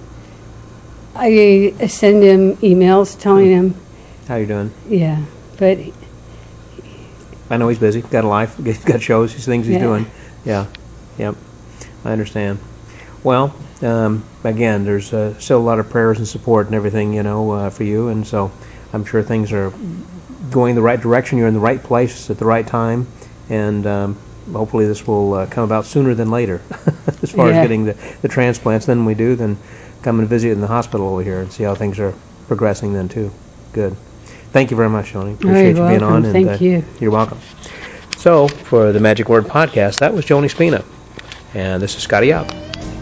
I send him emails telling him, How you doing? yeah, but I know he's busy. Got a life. Got shows. These things he's Yeah. doing. Yeah. Yep. I understand. Well, um, again, there's uh, still a lot of prayers and support and everything, you know, uh, for you, and so I'm sure things are going the right direction. You're in the right place at the right time, and um, hopefully this will uh, come about sooner than later. As far Yeah. as getting the, the transplants, then we do. Then come and visit in the hospital over here and see how things are progressing. Then too. Good. Thank you very much, Tony. Appreciate you're you being welcome. on. Thank and, uh, you. You're welcome. So, for the Magic Word Podcast, that was Joni Spina. And this is Scotty out.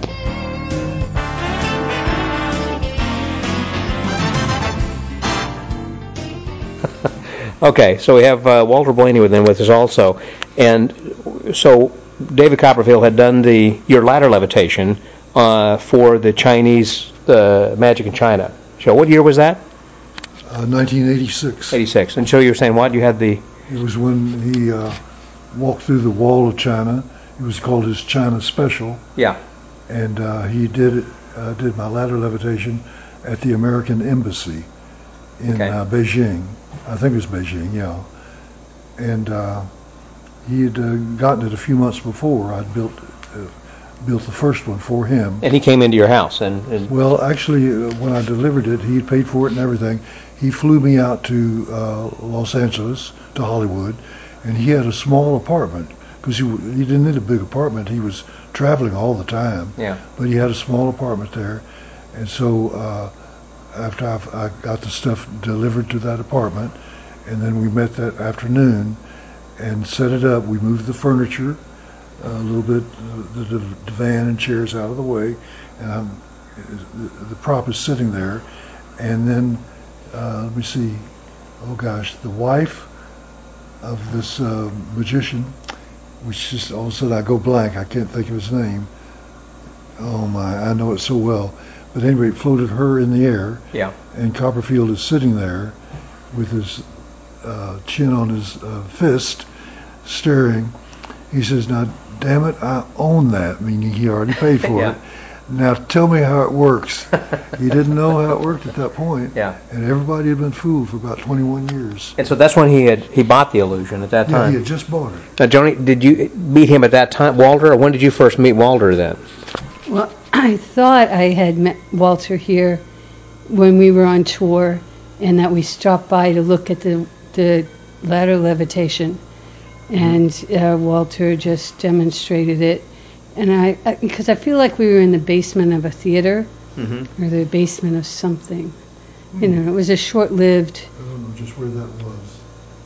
Okay, so we have uh, Walter Blaney with, with us also. And so David Copperfield had done the your ladder levitation uh, for the Chinese uh, Magic in China show. What year was that? Uh, nineteen eighty-six. eighty-six. And so you were saying what? You had the... It was when he uh, walked through the wall of China. It was called his China Special. Yeah. And uh, he did it, uh, did my ladder levitation at the American Embassy in Okay. uh, Beijing. I think it was Beijing, yeah. And uh, he had uh, gotten it a few months before. I'd built uh, built the first one for him. And he came into your house and... and Well, actually, uh, when I delivered it, he had paid for it and everything. He flew me out to uh, Los Angeles, to Hollywood, and he had a small apartment because he, w- he didn't need a big apartment. He was traveling all the time, yeah. but he had a small apartment there. And so uh, after I've, I got the stuff delivered to that apartment, and then we met that afternoon and set it up. We moved the furniture a little bit, the, the divan and chairs out of the way, and I'm, the, the prop is sitting there. And then, uh, let me see, oh gosh, the wife of this uh, magician, which just all of a sudden I go blank, I can't think of his name. Oh my, I know it so well. But anyway, it floated her in the air, Yeah. and Copperfield is sitting there with his uh, chin on his uh, fist, staring. He says, now, damn it, I own that, meaning he already paid for Yeah. it. Now tell me how it works. He didn't know how it worked at that point, Yeah. and everybody had been fooled for about twenty-one years. And so that's when he had he bought the illusion at that Yeah, time. he had just bought it. Now, Joni, did you meet him at that time, Walter, or when did you first meet Walter then? Well, I thought I had met Walter here when we were on tour, and that we stopped by to look at the the ladder levitation, and uh, Walter just demonstrated it, and I because I, I feel like we were in the basement of a theater Mm-hmm. or the basement of something, you know. It was a short-lived, I don't know just where that was.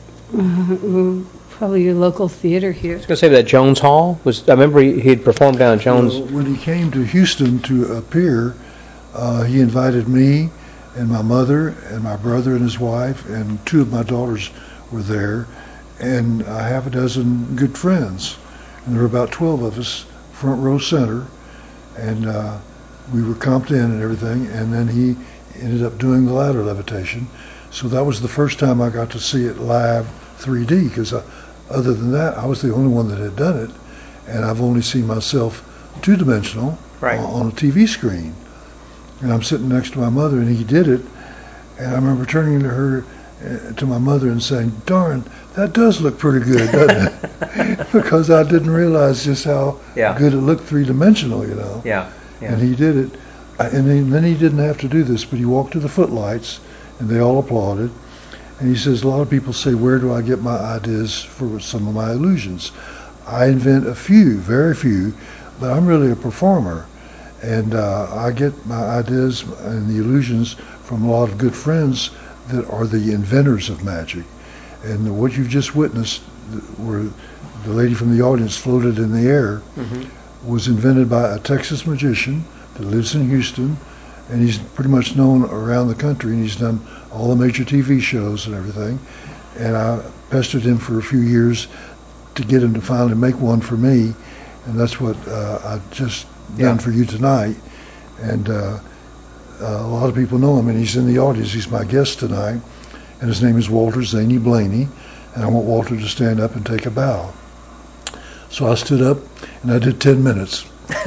uh, probably your local theater here. I was going to say that Jones Hall was. I remember he had performed down at Jones. Well, when he came to Houston to appear, uh, he invited me and my mother and my brother and his wife, and two of my daughters were there, and a half a dozen good friends. And there were about twelve of us, front row center, and uh, we were comped in and everything, and then he ended up doing the ladder levitation. So that was the first time I got to see it live three D, because other than that, I was the only one that had done it, and I've only seen myself two-dimensional Right. on, on a T V screen. And I'm sitting next to my mother, and he did it, and I remember turning to her, uh, to my mother, and saying, darn, that does look pretty good, doesn't it? Because I didn't realize just how Yeah. good it looked three-dimensional, you know. Yeah. Yeah. And he did it. I- And then then he didn't have to do this, but he walked to the footlights, and they all applauded. And he says, a lot of people say, where do I get my ideas for some of my illusions? I invent a few, very few, but I'm really a performer. And uh, I get my ideas and the illusions from a lot of good friends that are the inventors of magic. And what you've just witnessed, th- where the lady from the audience floated in the air, Mm-hmm. was invented by a Texas magician that lives in Houston, and he's pretty much known around the country, and he's done all the major T V shows and everything. And I pestered him for a few years to get him to finally make one for me, and that's what uh, I've just Yeah. done for you tonight. And uh, uh, a lot of people know him, and he's in the audience. He's my guest tonight, and his name is Walter Zaney Blaney, and I want Walter to stand up and take a bow. So I stood up, and I did ten minutes.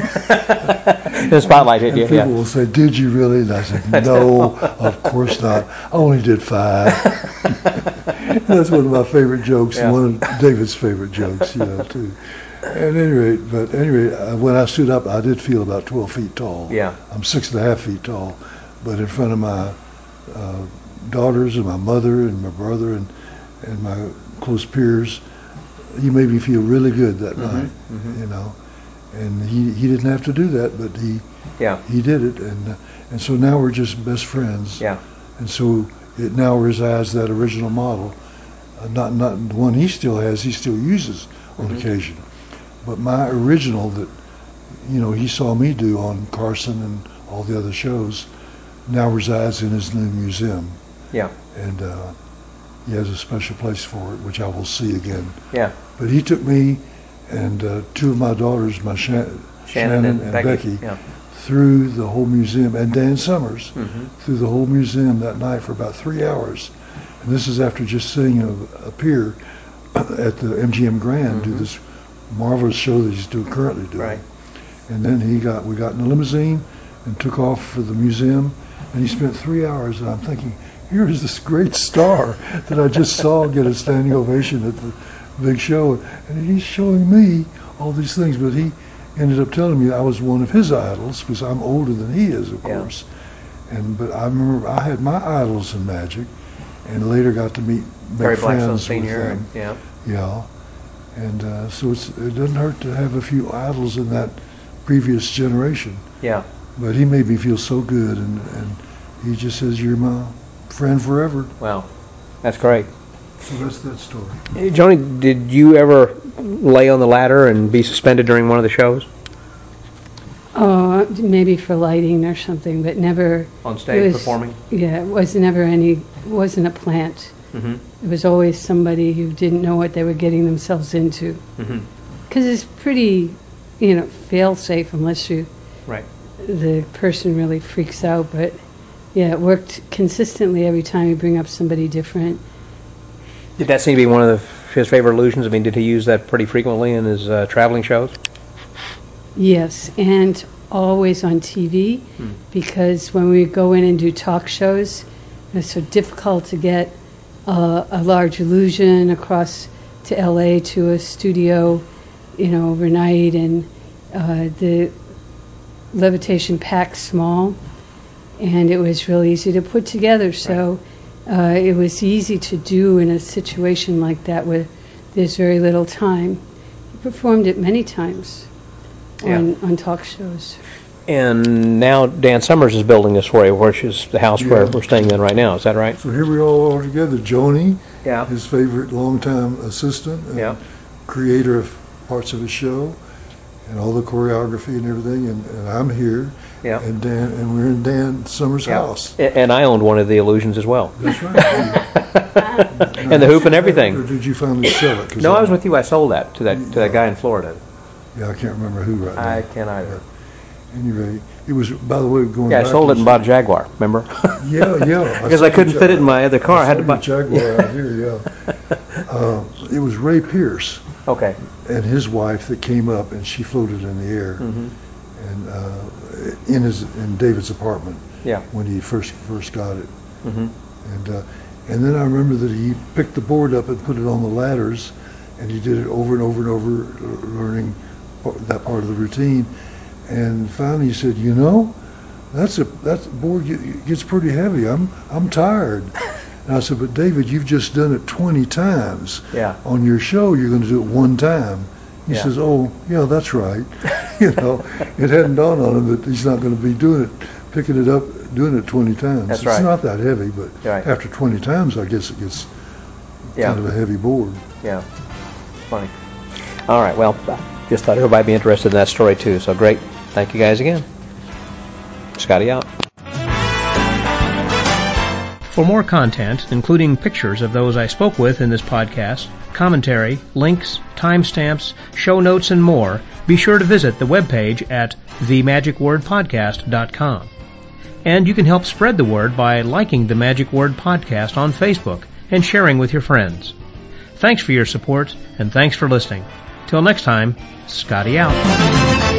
The spotlight hit And you, people yeah. will say, "Did you really?" And I said, "No, of course not. I only did five." That's one of my favorite jokes, Yeah. and one of David's favorite jokes, you know, too. At any rate, but anyway, uh, when I stood up, I did feel about twelve feet tall. Yeah. I'm six and a half feet tall, but in front of my uh, daughters and my mother and my brother and and my close peers, he made me feel really good that Mhm, night, mhm. you know. And he he didn't have to do that, but he Yeah. he did it, and uh, and so now we're just best friends. Yeah. And so it now resides that original model, uh, not not the one he still has, he still uses on Mhm. occasion, but my original that you know he saw me do on Carson and all the other shows now resides in his new museum, Yeah. and uh, he has a special place for it, which I will see again. Yeah. But he took me and uh, two of my daughters, my Shan- Shannon, and, Becky. Becky, Yeah. through the whole museum, and Dan Summers Mhm. through the whole museum that night for about three hours. And this is after just seeing him appear at the M G M Grand do Mhm. this marvelous show that he's doing currently doing. Right. And then he got we got in a limousine and took off for the museum, and he spent three hours. And I'm thinking, here is this great star that I just saw get a standing ovation at the big show, and he's showing me all these things. But he ended up telling me I was one of his idols because I'm older than he is, of Yeah. course. And but I remember I had my idols in magic, and later got to meet make Barry Blackstone friends with Senior. them. And, yeah. Yeah, and uh, so it's, it doesn't hurt to have a few idols in that previous generation. Yeah. But he made me feel so good, and, and he just says, "You're my friend forever." Wow. That's great. So that's that story. Hey, Joni, did you ever lay on the ladder and be suspended during one of the shows? Uh, maybe for lighting or something, but never. On stage it was, performing? Yeah, it was never any, wasn't a plant. Mm-hmm. It was always somebody who didn't know what they were getting themselves into. Mm-hmm. Because it's pretty, you know, fail-safe unless you, Right. the person really freaks out. But yeah, it worked consistently every time you bring up somebody different. Did that seem to be one of the, his favorite illusions? I mean, did he use that pretty frequently in his uh, traveling shows? Yes, and always on T V, Hmm. because when we go in and do talk shows, it's so difficult to get uh, a large illusion across to L A to a studio, you know, overnight, and uh, the levitation packed small, and it was really easy to put together. So uh, it was easy to do in a situation like that where there's very little time. He performed it many times on, on talk shows. And now Dan Summers is building this for you, which is the house where Yeah. we're staying in right now. Is that right? So here we all are together. Joni, Yeah. his favorite longtime assistant and Yeah. creator of parts of his show, and all the choreography and everything. And, and I'm here, Yeah. and Dan, and we're in Dan Summers' Yeah. house. A- And I owned one of the illusions as well. That's right. And the hoop and everything. Or did you finally sell it? 'Cause No, I was with you. I sold that to that to that guy in Florida. Yeah, I can't remember who right now. I can't either. Anyway, it was, by the way, going Yeah, I back sold to it and bought a Jaguar, remember? Yeah, yeah. Because I couldn't fit it in my other car. I had to buy. Jaguar out here, yeah. Uh, it was Ray Pierce Okay. and his wife that came up, and she floated in the air, Mm-hmm. and uh, in his in David's apartment Yeah. when he first first got it, Mm-hmm. and uh, and then I remember that he picked the board up and put it on the ladders, and he did it over and over and over, learning that part of the routine. And finally he said, "You know, that's a that board gets pretty heavy. I'm I'm tired." And I said, "But David, you've just done it twenty times. Yeah. On your show, you're going to do it one time." He Yeah. says, "Oh, yeah, that's right." You know, it hadn't dawned on him that he's not going to be doing it, picking it up, doing it twenty times. That's it's right. not that heavy, but Right. after twenty times, I guess it gets Yeah. kind of a heavy board. Yeah. Funny. All right. Well, just thought everybody would be interested in that story too. So great. Thank you guys again. Scotty out. For more content, including pictures of those I spoke with in this podcast, commentary, links, timestamps, show notes, and more, be sure to visit the webpage at the magic word podcast dot com. And you can help spread the word by liking the Magic Word Podcast on Facebook and sharing with your friends. Thanks for your support, and thanks for listening. Till next time, Scotty out.